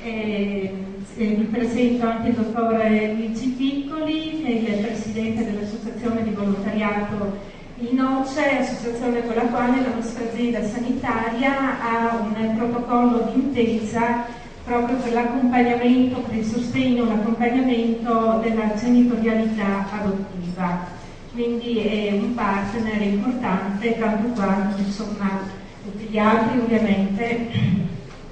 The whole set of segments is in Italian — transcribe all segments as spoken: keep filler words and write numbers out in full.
E, e vi presento anche il dottore Luigi Piccoli, che è il presidente dell'Associazione di Volontariato Il Noce, associazione con la quale la nostra azienda sanitaria ha un protocollo d'intesa proprio per l'accompagnamento, per il sostegno e l'accompagnamento della genitorialità adottiva. Quindi è un partner importante, tanto quanto insomma tutti gli altri ovviamente.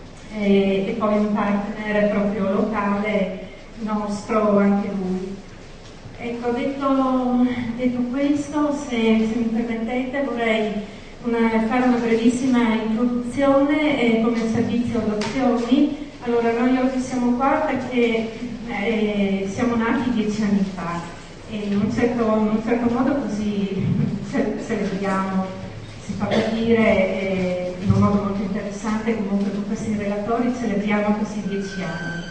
E, e poi un partner proprio locale nostro anche lui. Ecco, detto, detto questo, se, se mi permettete vorrei una, fare una brevissima introduzione eh, come servizio adozioni. Allora, noi oggi siamo qua perché eh, siamo nati dieci anni fa e in un certo, in un certo modo così celebriamo, si fa capire eh, in un modo molto interessante comunque con questi relatori, celebriamo questi dieci anni.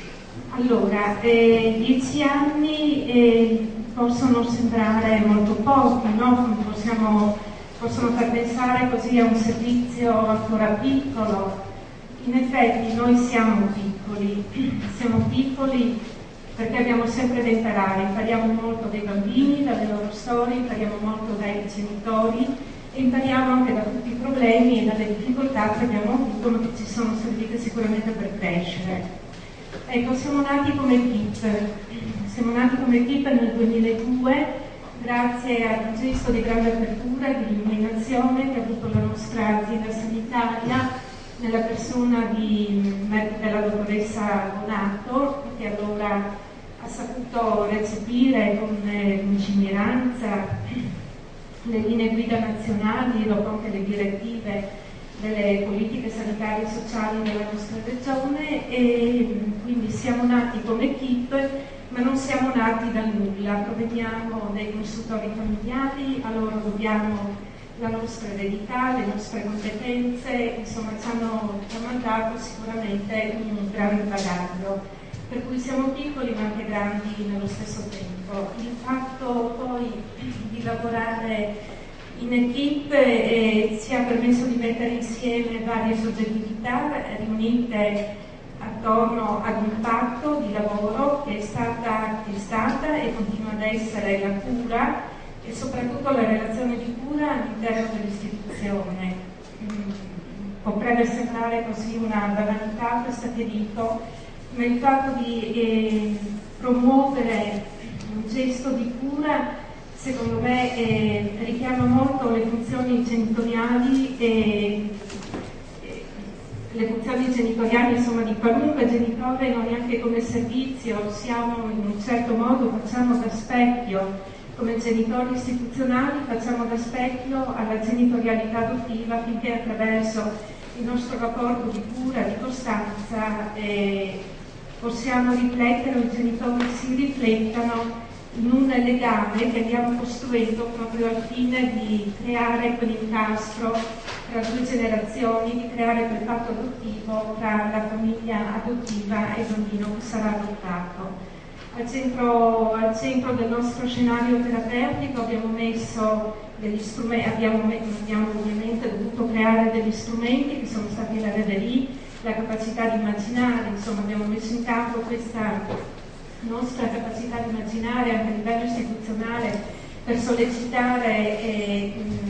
Allora, eh, dieci anni eh, possono sembrare molto pochi, no? Possiamo, possono far pensare così a un servizio ancora piccolo. In effetti noi siamo piccoli, siamo piccoli perché abbiamo sempre da imparare, impariamo molto dai bambini, dalle loro storie, impariamo molto dai genitori e impariamo anche da tutti i problemi e dalle difficoltà che abbiamo avuto ma che ci sono servite sicuramente per crescere. Ecco, siamo nati come P I P, siamo nati come P I P nel duemiladue grazie ad un gesto di grande apertura e di illuminazione che ha avuto la nostra azienda sanitaria nella persona di, della dottoressa Donato, che allora ha saputo recepire con lungimiranza le linee guida nazionali e dopo anche le direttive delle politiche sanitarie e sociali della nostra regione e quindi siamo nati come P I P ma non siamo nati dal nulla, proveniamo dai consultori familiari, a loro dobbiamo la nostra eredità, le nostre competenze, insomma ci hanno tramandato sicuramente un grande bagaglio, per cui siamo piccoli ma anche grandi nello stesso tempo. Il fatto poi di lavorare in equipe eh, ci ha permesso di mettere insieme varie soggettività riunite attorno ad un patto di lavoro che è stata, che è stata e continua ad essere la cura e soprattutto la relazione di cura all'interno dell'istituzione. Mm, potrebbe sembrare così una banalità questo che dico, ma il fatto di eh, promuovere un gesto di cura secondo me eh, richiama molto le funzioni genitoriali e eh, le funzioni genitoriali insomma di qualunque genitore. Noi anche come servizio siamo in un certo modo, facciamo da specchio come genitori istituzionali, facciamo da specchio alla genitorialità adottiva finché attraverso il nostro rapporto di cura, di costanza eh, possiamo riflettere, i genitori si riflettano in un legame che andiamo costruendo proprio al fine di creare quell'incastro tra due generazioni, di creare quel patto adottivo tra la famiglia adottiva e il bambino che sarà adottato. Al centro, al centro del nostro scenario terapeutico abbiamo messo degli strumenti, abbiamo, abbiamo ovviamente dovuto creare degli strumenti che sono stati la R D I, la capacità di immaginare, insomma abbiamo messo in campo questa nostra capacità di immaginare anche a livello istituzionale per sollecitare eh,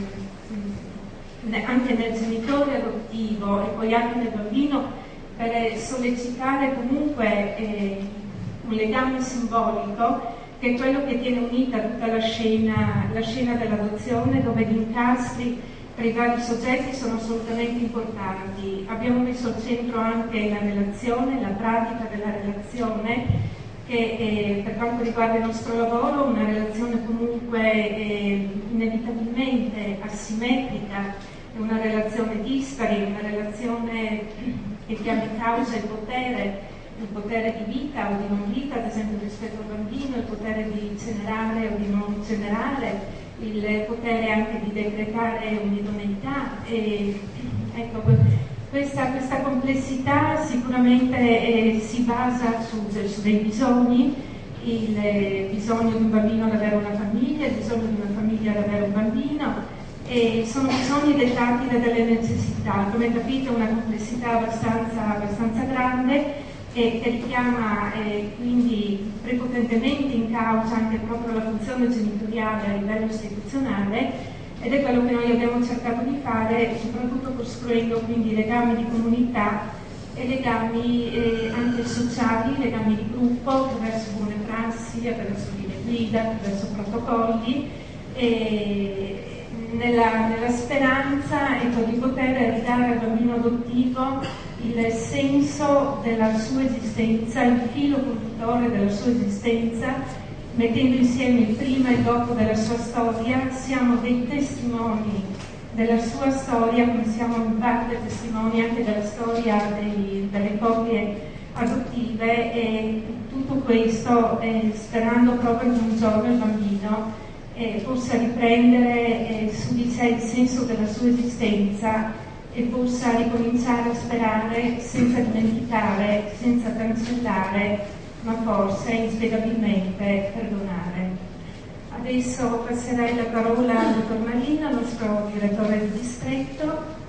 mh, anche nel genitore adottivo e poi anche nel bambino per sollecitare comunque eh, un legame simbolico che è quello che tiene unita tutta la scena, la scena dell'adozione, dove gli incastri tra i vari soggetti sono assolutamente importanti. Abbiamo messo al centro anche la relazione, la pratica della relazione, che eh, per quanto riguarda il nostro lavoro una relazione comunque eh, inevitabilmente asimmetrica, è una relazione dispari, una relazione che chiama in causa il potere, il potere di vita o di non vita, ad esempio rispetto al bambino, il potere di generare o di non generare, il potere anche di decretare un'idoneità. E, ecco, questa, questa complessità sicuramente eh, si basa su, su dei bisogni, il eh, bisogno di un bambino ad avere una famiglia, il bisogno di una famiglia ad avere un bambino, e sono bisogni dettati da delle necessità. Come capite, una complessità abbastanza, abbastanza grande, e che richiama eh, quindi prepotentemente in causa anche proprio la funzione genitoriale a livello istituzionale, ed è quello che noi abbiamo cercato di fare, soprattutto costruendo quindi legami di comunità e legami eh, anche sociali, legami di gruppo attraverso buone prassi, attraverso linee guida, attraverso protocolli, e nella, nella speranza ecco, di poter ridare al bambino adottivo il senso della sua esistenza, il filo conduttore della sua esistenza, mettendo insieme il prima e il dopo della sua storia. Siamo dei testimoni della sua storia, come siamo in parte testimoni anche della storia dei, delle coppie adottive, e tutto questo eh, sperando proprio che un giorno il bambino eh, possa riprendere eh, su di sé il senso della sua esistenza e possa ricominciare a sperare senza dimenticare, senza cancellare, ma forse inspiegabilmente perdonare. Adesso passerei la parola al dottor Marino, nostro direttore di distretto,